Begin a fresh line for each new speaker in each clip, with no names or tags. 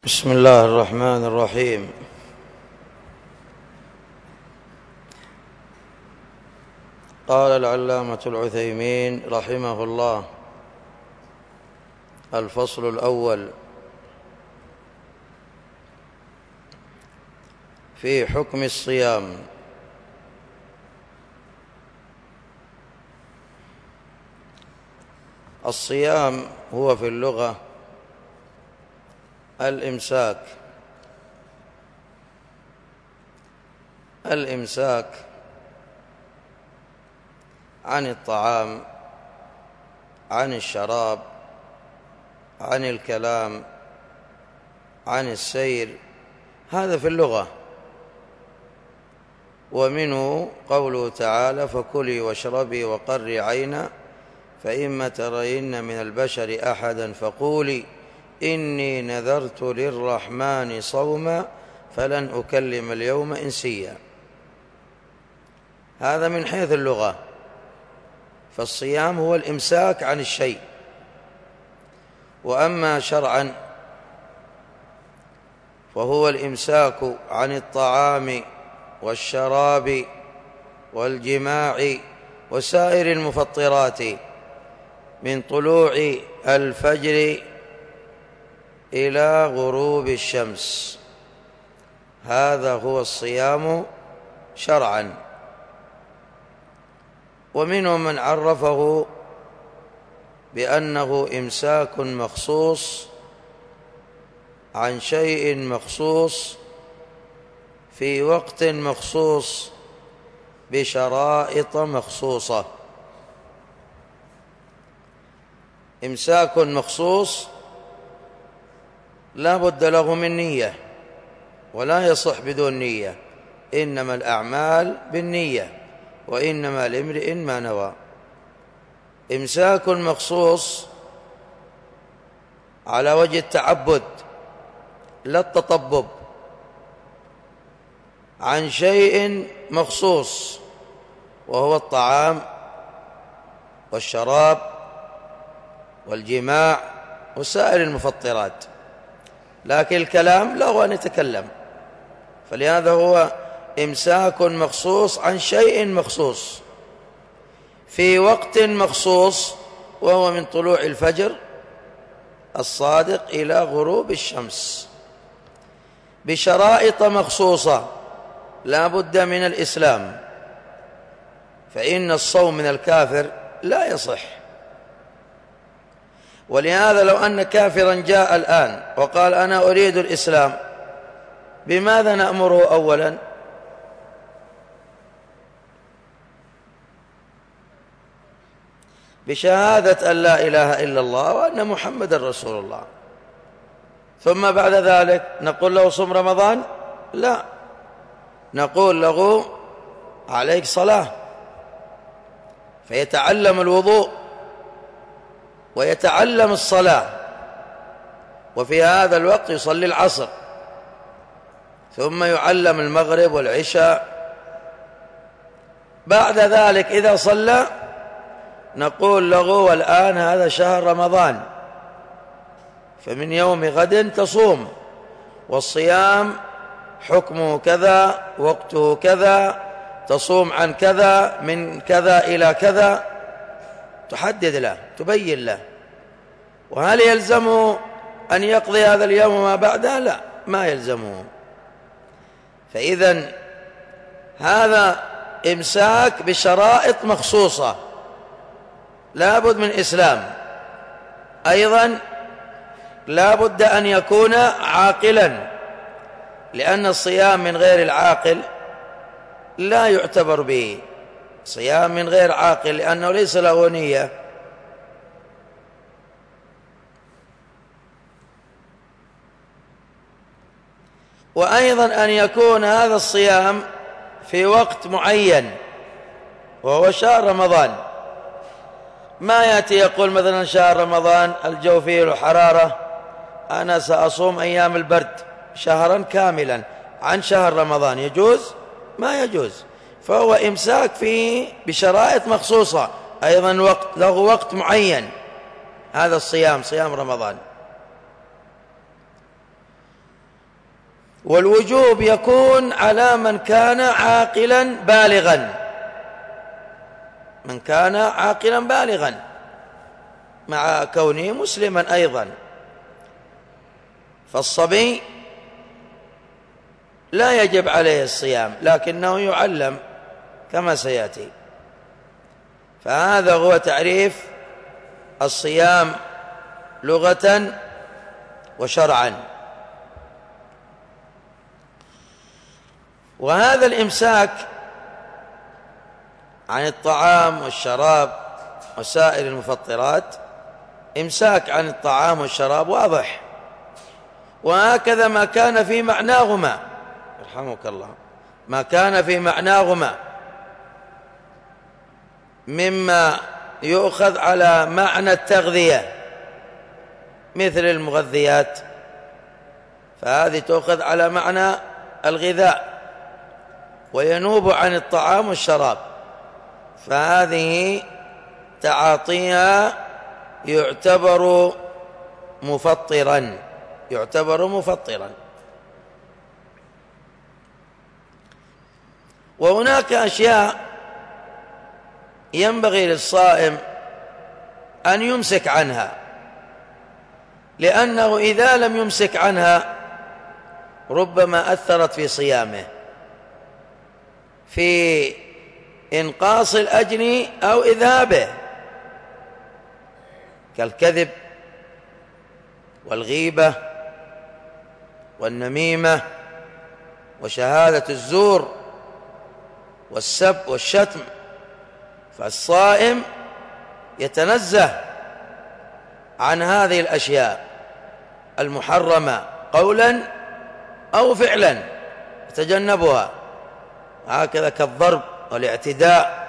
بسم الله الرحمن الرحيم. قال العلامة العثيمين رحمه الله: الفصل الأول في حكم الصيام. الصيام هو في اللغة الإمساك عن الطعام، عن الشراب، عن الكلام، عن السير، هذا في اللغة. ومنه قوله تعالى: فكلي واشربي وقري عينا فإما ترين من البشر أحدا فقولي إني نذرت للرحمن صوما فلن أكلم اليوم إنسيا. هذا من حيث اللغة، فالصيام هو الإمساك عن الشيء. وأما شرعا فهو الإمساك عن الطعام والشراب والجماع وسائر المفطرات من طلوع الفجر إلى غروب الشمس. هذا هو الصيام شرعا. ومنهم من عرفه بأنه إمساك مخصوص عن شيء مخصوص في وقت مخصوص بشرائط مخصوصة. إمساك مخصوص لا بد له من نية، ولا يصح بدون نية، إنما الأعمال بالنية وإنما لامرئ ما نوى. إمساك مخصوص على وجه التعبد لا التطبب عن شيء مخصوص، وهو الطعام والشراب والجماع وسائر المفطرات. لكن الكلام له أن يتكلم، فلهذا هو إمساك مخصوص عن شيء مخصوص في وقت مخصوص، وهو من طلوع الفجر الصادق إلى غروب الشمس بشرائط مخصوصة. لا بد من الإسلام، فإن الصوم من الكافر لا يصح. ولهذا لو أن كافرا جاء الآن وقال أنا أريد الإسلام، بماذا نأمره أولا؟ بشهادة أن لا إله إلا الله وأن محمد رسول الله. ثم بعد ذلك نقول له صم رمضان؟ لا، نقول له عليك صلاة، فيتعلم الوضوء ويتعلم الصلاة، وفي هذا الوقت يصلي العصر، ثم يعلم المغرب والعشاء. بعد ذلك إذا صلى نقول له والآن هذا شهر رمضان، فمن يوم غد تصوم، والصيام حكمه كذا، وقته كذا، تصوم عن كذا، من كذا إلى كذا، تحدد له، تبين له. وهل يلزمه أن يقضي هذا اليوم وما بعده؟ لا، ما يلزمه. فإذن هذا إمساك بشرائط مخصوصة، لا بد من إسلام. أيضا لا بد أن يكون عاقلا، لأن الصيام من غير العاقل لا يعتبر به. صيام من غير عاقل لأنه ليس له نية. وأيضا أن يكون هذا الصيام في وقت معين وهو شهر رمضان. ما يأتي يقول مثلا شهر رمضان الجو فيه الحرارة، أنا سأصوم أيام البرد شهرا كاملا عن شهر رمضان، يجوز؟ ما يجوز. فهو إمساك فيه بشرائط مخصوصة، أيضا له وقت معين. هذا الصيام، صيام رمضان. والوجوب يكون على من كان عاقلا بالغا، من كان عاقلا بالغا مع كونه مسلما أيضا. فالصبي لا يجب عليه الصيام لكنه يعلم كما سيأتي. فهذا هو تعريف الصيام لغة وشرعا. وهذا الإمساك عن الطعام والشراب وسائر المفطرات إمساك عن الطعام والشراب واضح، وهكذا ما كان في معناهما، يرحمك الله، ما كان في معناهما مما يؤخذ على معنى التغذية مثل المغذيات، فهذه تؤخذ على معنى الغذاء، وينوب عن الطعام والشراب، فهذه تعاطيها يعتبر مفطرا، يعتبر مفطرا. وهناك أشياء ينبغي للصائم أن يمسك عنها، لأنه إذا لم يمسك عنها ربما أثرت في صيامه، في إنقاص الأجر أو إذهابه، كالكذب والغيبة والنميمة وشهادة الزور والسب والشتم. فالصائم يتنزه عن هذه الأشياء المحرمة قولا أو فعلا، يتجنبها، هكذا كالضرب والاعتداء،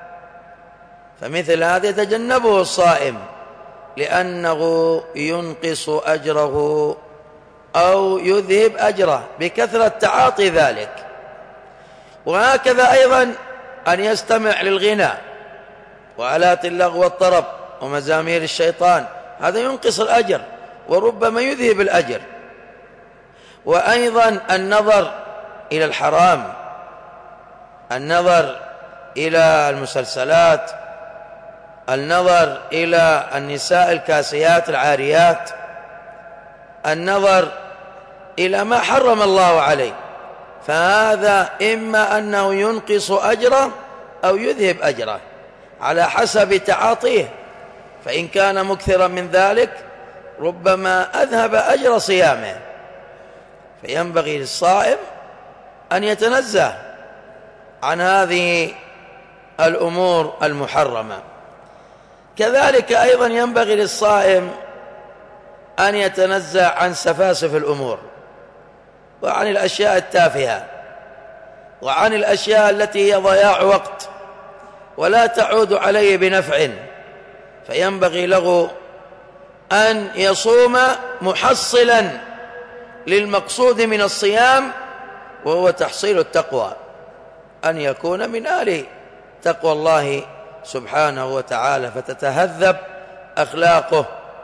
فمثل هذا يتجنبه الصائم لأنه ينقص أجره أو يذهب أجره بكثرة تعاطي ذلك. وهكذا أيضا أن يستمع للغناء وآلات اللغو والطرب ومزامير الشيطان، هذا ينقص الأجر وربما يذهب الأجر. وأيضا النظر إلى الحرام، النظر إلى المسلسلات، النظر إلى النساء الكاسيات العاريات، النظر إلى ما حرم الله عليه، فهذا إما أنه ينقص أجره أو يذهب أجره على حسب تعاطيه، فإن كان مكثرا من ذلك ربما أذهب أجر صيامه. فينبغي للصائم أن يتنزه عن هذه الأمور المحرمة. كذلك أيضا ينبغي للصائم أن يتنزه عن سفاسف الأمور وعن الأشياء التافهة وعن الأشياء التي هي ضياع وقت ولا تعود عليه بنفع، فينبغي له أن يصوم محصلا للمقصود من الصيام، وهو تحصيل التقوى، أن يكون من أهل تقوى الله سبحانه وتعالى، فتتهذب أخلاقه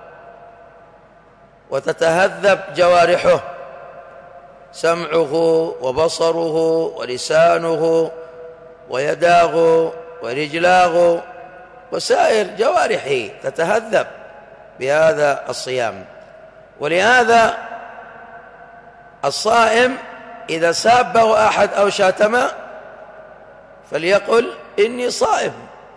وتتهذب جوارحه، سمعه وبصره ولسانه ويداه ورجلاه وسائر جوارحه تتهذب بهذا الصيام. ولهذا الصائم إذا سابه أحد أو شاتمه فليقل إني صائم.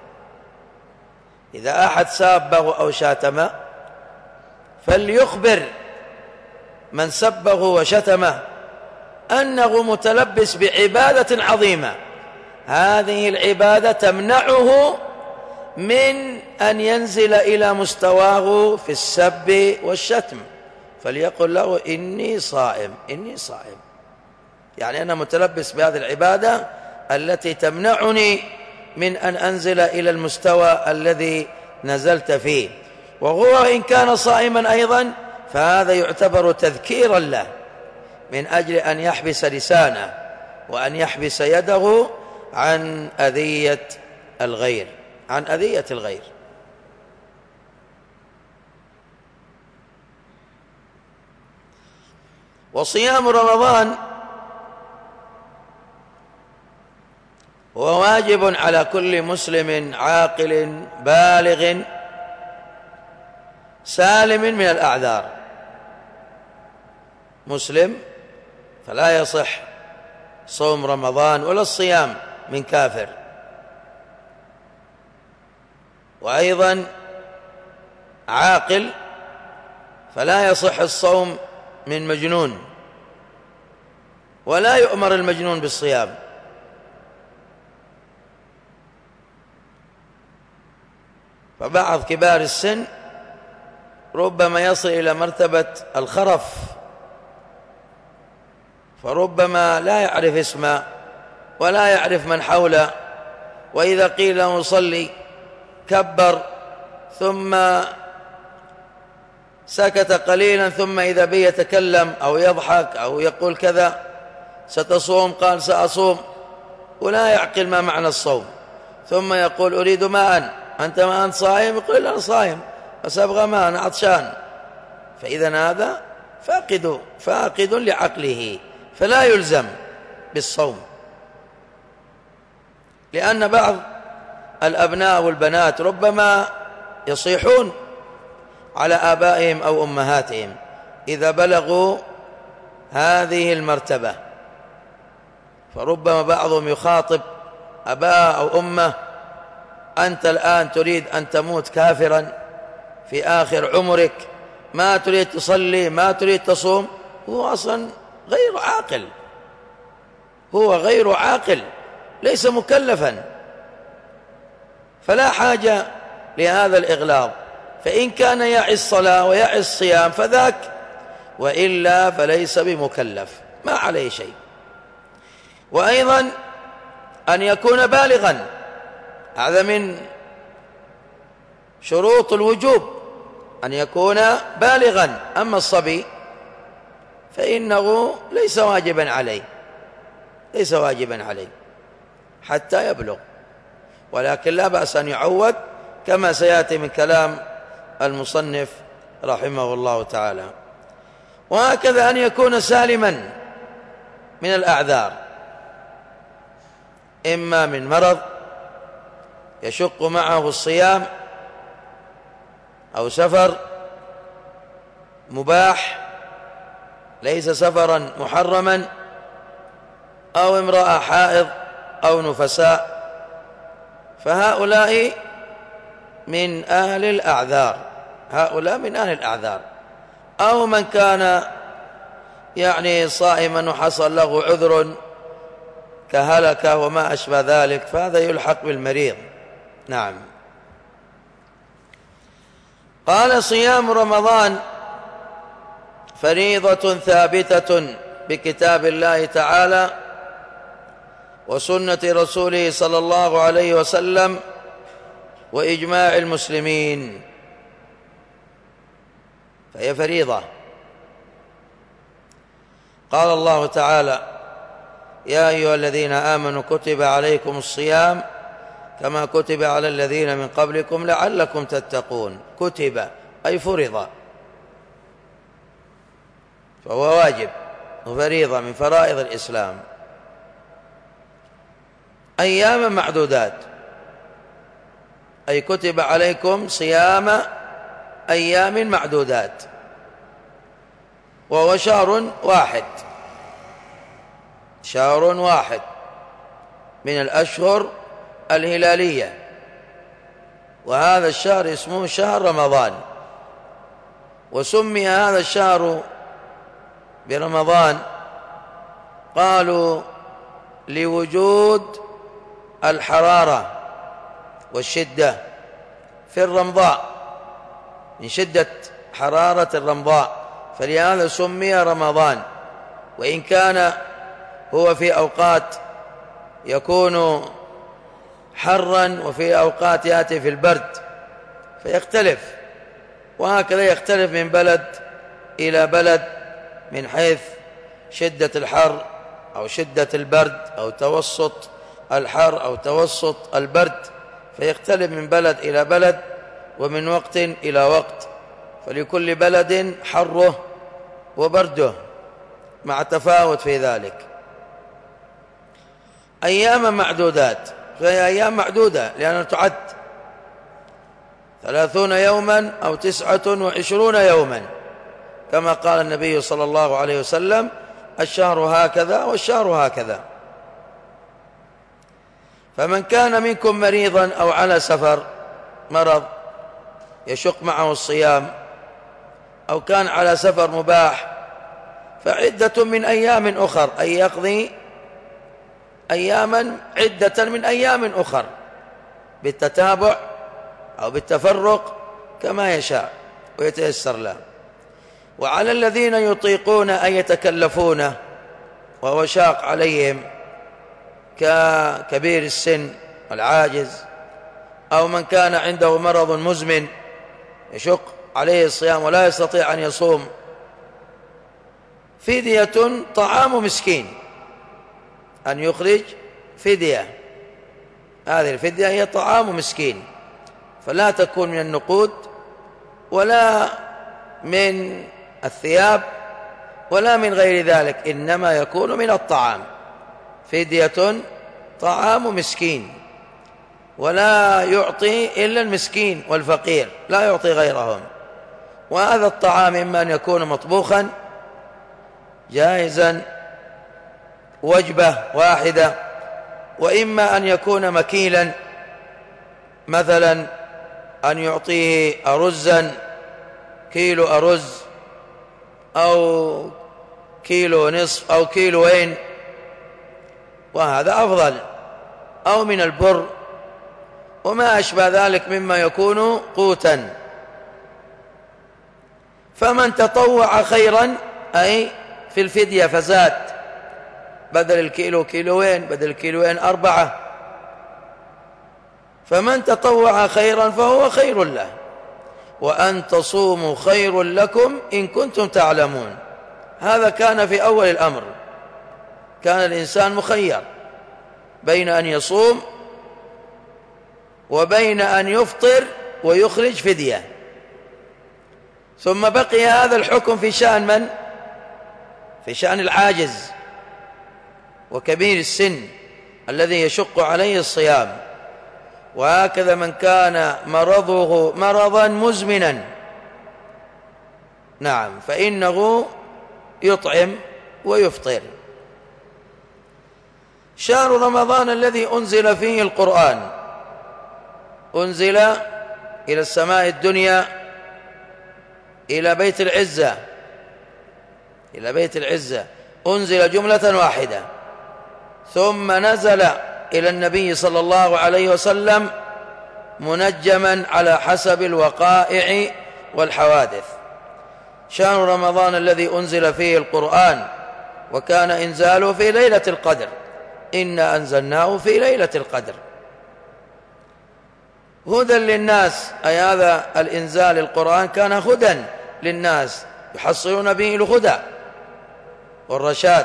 إذا أحد سابه أو شاتمه فليخبر من سبه وشتمه أنه متلبس بعبادة عظيمة، هذه العبادة تمنعه من أن ينزل إلى مستواه في السب والشتم، فليقل له إني صائم، إني صائم، يعني أنا متلبس بهذه العبادة التي تمنعني من أن أنزل إلى المستوى الذي نزلت فيه. وهو إن كان صائما أيضا فهذا يعتبر تذكيرا له من أجل أن يحبس لسانه وأن يحبس يده عن أذية الغير، عن أذية الغير. وصيام رمضان هو واجب على كل مسلم عاقل بالغ سالم من الأعذار. مسلم فلا يصح صوم رمضان ولا الصيام من كافر، وأيضا عاقل فلا يصح الصوم من مجنون، ولا يؤمر المجنون بالصيام. فبعض كبار السن ربما يصل إلى مرتبة الخرف، فربما لا يعرف اسمه ولا يعرف من حوله، وإذا قيل له صلي كبر ثم سكت قليلا، ثم إذا به يتكلم أو يضحك أو يقول كذا ستصوم، قال سأصوم، ولا يعقل ما معنى الصوم، ثم يقول أريد ماء، أنت ما أنت صائم؟ يقول أنا صائم بس أبغى ماء، أنا عطشان. فإذا هذا فاقد لعقله، فلا يلزم بالصوم. لأن بعض الأبناء والبنات ربما يصيحون على آبائهم أو أمهاتهم إذا بلغوا هذه المرتبة، فربما بعضهم يخاطب أباه أو أمه: أنت الآن تريد أن تموت كافرا في آخر عمرك، ما تريد تصلي، ما تريد تصوم. هو أصلا غير عاقل، هو غير عاقل، ليس مكلفا، فلا حاجة لهذا الإغلاظ. فإن كان يعي الصلاة ويعي الصيام فذاك، وإلا فليس بمكلف، ما عليه شيء. وأيضا أن يكون بالغا، هذا من شروط الوجوب، أن يكون بالغا. أما الصبي فإنه ليس واجبا عليه، ليس واجبا عليه حتى يبلغ، ولكن لا بأس أن يعود كما سيأتي من كلام المصنف رحمه الله تعالى. وهكذا أن يكون سالما من الأعذار، إما من مرض يشق معه الصيام، أو سفر مباح ليس سفرا محرما، أو امرأة حائض أو نفساء، فهؤلاء من أهل الأعذار، هؤلاء من أهل الأعذار. أو من كان صائما وحصل له عذر كهلكة وما أشبه ذلك، فهذا يلحق بالمريض. نعم. قال: صيام رمضان فريضة ثابتة بكتاب الله تعالى وسنة رسوله صلى الله عليه وسلم وإجماع المسلمين، فهي فريضة. قال الله تعالى: يا أيها الذين آمنوا كتب عليكم الصيام كما كتب على الذين من قبلكم لعلكم تتقون. كتب أي فرض، فهو واجب وفريضة من فرائض الإسلام. أياما معدودات، أي كتب عليكم صيام أيام معدودات، وهو شهر واحد، شهر واحد من الأشهر الهلالية، وهذا الشهر اسمه شهر رمضان. وسمي هذا الشهر برمضان قالوا لوجود الحرارة والشدة في الرمضاء، من شدة حرارة الرمضاء، فلهذا سمي رمضان. وإن كان هو في أوقات يكون حرا وفي أوقات يأتي في البرد فيختلف، وهكذا يختلف من بلد إلى بلد من حيث شدة الحر أو شدة البرد أو توسط الحر أو توسط البرد، فيختلف من بلد إلى بلد ومن وقت إلى وقت، فلكل بلد حره وبرده. مع تفاوت في ذلك. أياما معدودات، فهي أيام معدودة لأنها تعد 30 يوما أو 29 يوما، كما قال النبي صلى الله عليه وسلم: الشهر هكذا والشهر هكذا. فمن كان منكم مريضا أو على سفر، مرض يشق معه الصيام، أو كان على سفر مباح، فعدة من أيام أخر، أي يقضي أياما عدة من أيام أخر بالتتابع أو بالتفرق كما يشاء ويتيسر له. وعلى الذين يطيقون أن يتكلفونه وهو شاق عليهم ككبير السن والعاجز، أو من كان عنده مرض مزمن يشق عليه الصيام ولا يستطيع أن يصوم، فدية طعام مسكين، أن يخرج فدية. هذه الفدية هي طعام مسكين، فلا تكون من النقود ولا من الثياب ولا من غير ذلك، إنما يكون من الطعام. فدية طعام مسكين، ولا يعطي إلا المسكين والفقير، لا يعطي غيرهم. وهذا الطعام إما أن يكون مطبوخا جاهزا وجبة واحدة، وإما أن يكون مكيلا، مثلا أن يعطيه أرزا، كيلو أرز أو كيلو نصف أو كيلوين، وهذا أفضل، أو من البر وما أشبه ذلك مما يكون قوتا. فمن تطوع خيرا، أي في الفدية فزاد، بدل الكيلو كيلوين، بدل الكيلوين 4، فمن تطوع خيرا فهو خير له، وأن تصوموا خير لكم إن كنتم تعلمون. هذا كان في أول الأمر، كان الإنسان مخير بين أن يصوم وبين أن يفطر ويخرج فدية. ثم بقي هذا الحكم في شأن من؟ في شأن العاجز وكبير السن الذي يشق عليه الصيام. وهكذا من كان مرضه مرضا مزمنا، نعم، فإنه يطعم ويفطر. شهر رمضان الذي أنزل فيه القرآن، أنزل إلى السماء الدنيا، إلى بيت العزة، إلى بيت العزة، أنزل جملة واحدة، ثم نزل إلى النبي صلى الله عليه وسلم منجما على حسب الوقائع والحوادث. شهر رمضان الذي أنزل فيه القرآن، وكان إنزاله في ليلة القدر، إنا أنزلناه في ليلة القدر. هدى للناس، أي هذا الإنزال القرآن كان هدى للناس يحصلون به الهدى والرشاد،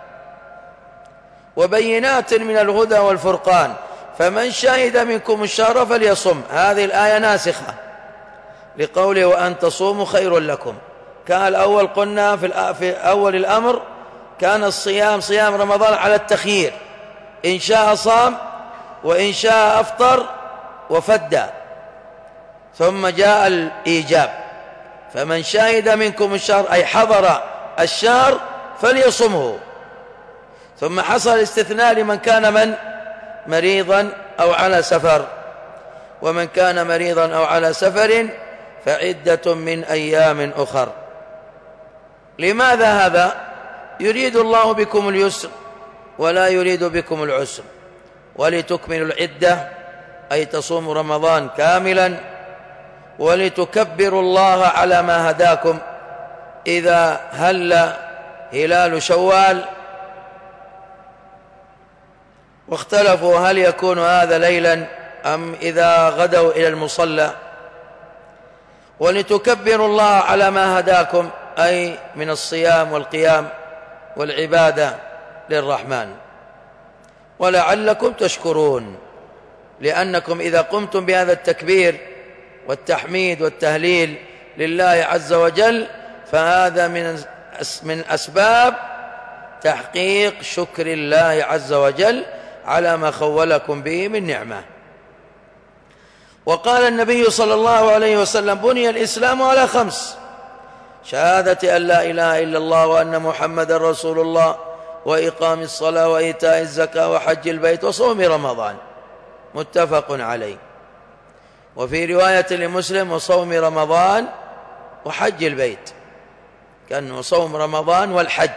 وبينات من الهدى والفرقان، فمن شهد منكم الشهر فليصم. هذه الآية ناسخة لقوله وأن تصوموا خير لكم. كان الأول قلنا في أول الأمر كان الصيام صيام رمضان على التخيير، إن شاء صام وإن شاء أفطر وفدى، ثم جاء الإيجاب فمن شهد منكم الشهر أي حضر الشهر فليصمه. ثم حصل الاستثناء لمن كان مريضا أو على سفر، ومن كان مريضا أو على سفر فعدة من أيام أخر. لماذا هذا؟ يريد الله بكم اليسر ولا يريد بكم العسر، ولتكملوا العدة أي تصوموا رمضان كاملا، ولتكبروا الله على ما هداكم إذا هل هلال شوال. واختلفوا هل يكون هذا ليلا أم إذا غدوا إلى المصلى. ولتكبروا الله على ما هداكم أي من الصيام والقيام والعبادة للرحمن، ولعلكم تشكرون، لأنكم إذا قمتم بهذا التكبير والتحميد والتهليل لله عز وجل فهذا من أسباب تحقيق شكر الله عز وجل على ما خولكم به من نعمة. وقال النبي صلى الله عليه وسلم: بني الإسلام على 5: شهادة أن لا إله إلا الله وأن محمدا رسول الله، وإقام الصلاة، وإيتاء الزكاة، وحج البيت، وصوم رمضان. متفق عليه. وفي رواية لمسلم: وصوم رمضان وحج البيت، كأنه صوم رمضان والحج.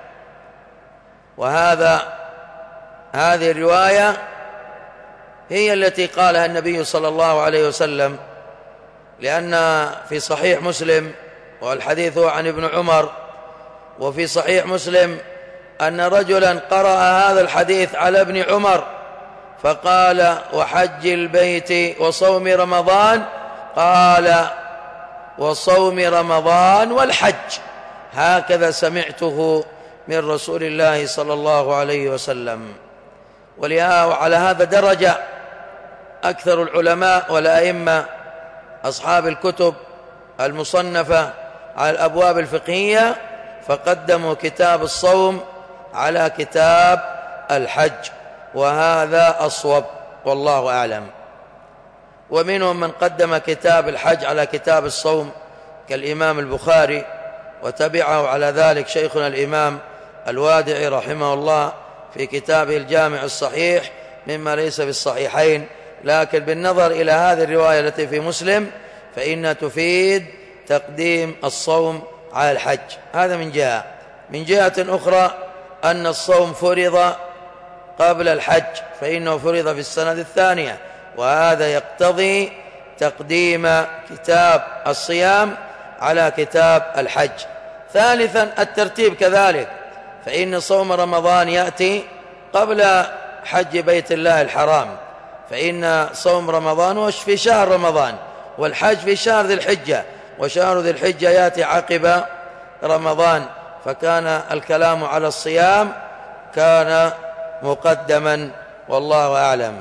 هذه الرواية هي التي قالها النبي صلى الله عليه وسلم، لأن في صحيح مسلم، والحديث هو عن ابن عمر، وفي صحيح مسلم أن رجلا قرأ هذا الحديث على ابن عمر فقال: وحج البيت وصوم رمضان، قال: وصوم رمضان والحج. هكذا سمعته من رسول الله صلى الله عليه وسلم. وعلى هذا درج أكثر العلماء والأئمة أصحاب الكتب المصنفة على الأبواب الفقهية، فقدموا كتاب الصوم على كتاب الحج، وهذا أصوب والله أعلم. ومنهم من قدم كتاب الحج على كتاب الصوم كالإمام البخاري، وتبعه على ذلك شيخنا الإمام الوادعي رحمه الله في كتابه الجامع الصحيح مما ليس في الصحيحين. لكن بالنظر إلى هذه الرواية التي في مسلم فإنها تفيد تقديم الصوم على الحج. هذا من جهة. من جهة أخرى أن الصوم فرض قبل الحج، فإنه فرض في السنة الثانية، وهذا يقتضي تقديم كتاب الصيام على كتاب الحج. ثالثا الترتيب كذلك، فإن صوم رمضان يأتي قبل حج بيت الله الحرام، فإن صوم رمضان في شهر رمضان، والحج في شهر ذي الحجة، وشهر ذي الحجة يأتي عقب رمضان، فكان الكلام على الصيام كان مقدما والله أعلم.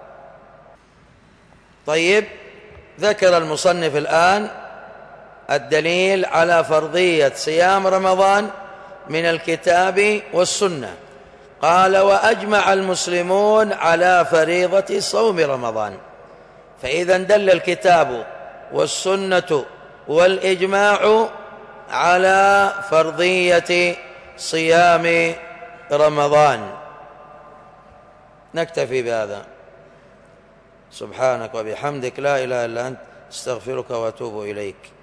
طيب، ذكر المصنف الآن الدليل على فرضية صيام رمضان من الكتاب والسنة. قال: وأجمع المسلمون على فريضة صوم رمضان. فإذا دل الكتاب والسنة والإجماع على فرضية صيام رمضان. نكتفي بهذا. سبحانك وبحمدك، لا إله إلا أنت، استغفرك وأتوب إليك.